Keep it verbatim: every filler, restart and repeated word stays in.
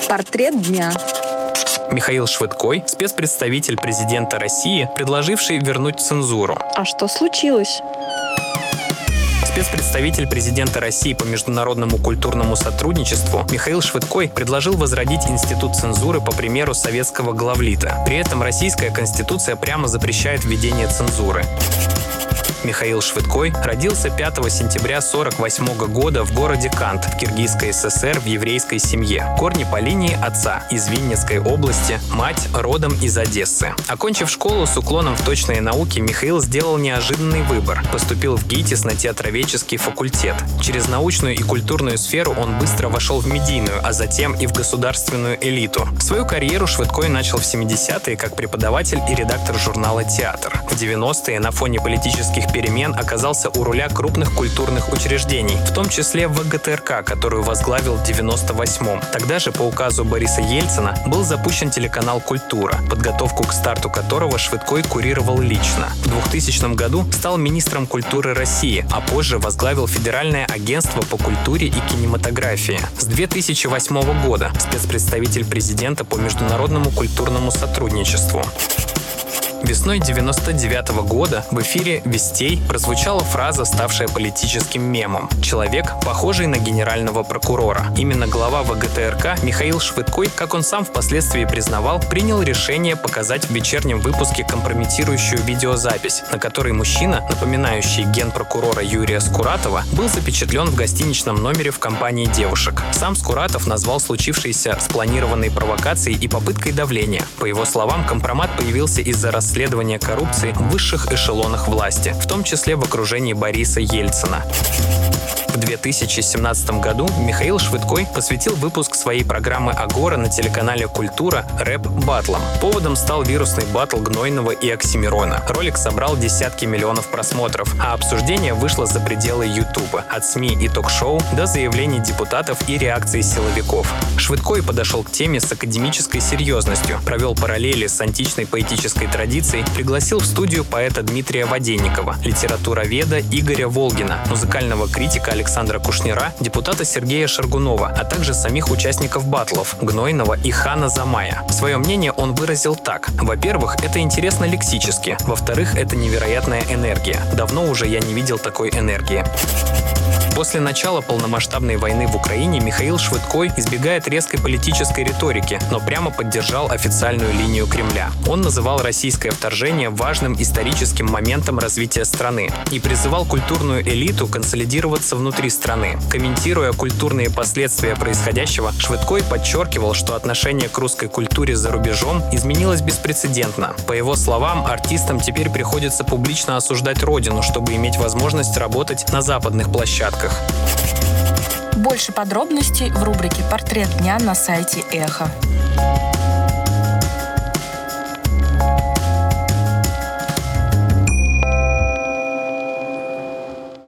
Портрет дня. Михаил Швыдкой – спецпредставитель президента России, предложивший вернуть цензуру. А что случилось? Спецпредставитель президента России по международному культурному сотрудничеству Михаил Швыдкой предложил возродить институт цензуры по примеру советского главлита. При этом российская конституция прямо запрещает введение цензуры. Михаил Швыдкой родился пятого сентября сорок восьмого года в городе Кант в Киргизской ССР в еврейской семье. Корни по линии отца из Винницкой области, мать родом из Одессы. Окончив школу с уклоном в точные науки, Михаил сделал неожиданный выбор. Поступил в ГИТИС на театроведческий факультет. Через научную и культурную сферу он быстро вошел в медийную, а затем и в государственную элиту. Свою карьеру Швыдкой начал в семидесятые как преподаватель и редактор журнала «Театр». В девяностые на фоне политических перемен оказался у руля крупных культурных учреждений, в том числе ВГТРК, которую возглавил в девяносто восьмом. Тогда же по указу Бориса Ельцина был запущен телеканал «Культура», подготовку к старту которого Швыдкой курировал лично. В двухтысячном году стал министром культуры России, а позже возглавил Федеральное агентство по культуре и кинематографии. С две тысячи восьмого года спецпредставитель президента по международному культурному сотрудничеству. Весной девяносто девятого года в эфире «Вестей» прозвучала фраза, ставшая политическим мемом. Человек, похожий на генерального прокурора. Именно глава ВГТРК Михаил Швыдкой, как он сам впоследствии признавал, принял решение показать в вечернем выпуске компрометирующую видеозапись, на которой мужчина, напоминающий генпрокурора Юрия Скуратова, был запечатлен в гостиничном номере в компании девушек. Сам Скуратов назвал случившееся спланированной провокацией и попыткой давления. По его словам, компромат появился из-за расследования Расследование коррупции в высших эшелонах власти, в том числе в окружении Бориса Ельцина. В две тысячи семнадцатом году Михаил Швыдкой посвятил выпуск своей программы «Агора» на телеканале «Культура» рэп-баттлам. Поводом стал вирусный баттл Гнойного и Оксимирона. Ролик собрал десятки миллионов просмотров, а обсуждение вышло за пределы Ютуба, от СМИ и ток-шоу до заявлений депутатов и реакций силовиков. Швыдкой подошел к теме с академической серьезностью, провел параллели с античной поэтической традицией, пригласил в студию поэта Дмитрия Воденникова, литературоведа Игоря Волгина, музыкального критика Александра Кушнира, депутата Сергея Шаргунова, а также самих участников баттлов Гнойного и Хана Замая. Свое мнение он выразил так. Во-первых, это интересно лексически. Во-вторых, это невероятная энергия. Давно уже я не видел такой энергии. После начала полномасштабной войны в Украине Михаил Швыдкой избегает резкой политической риторики, но прямо поддержал официальную линию Кремля. Он называл российское вторжение важным историческим моментом развития страны и призывал культурную элиту консолидироваться внутри страны. Комментируя культурные последствия происходящего, Швыдкой подчеркивал, что отношение к русской культуре за рубежом изменилось беспрецедентно. По его словам, артистам теперь приходится публично осуждать родину, чтобы иметь возможность работать на западных площадках. Больше подробностей в рубрике «Портрет дня» на сайте Эхо.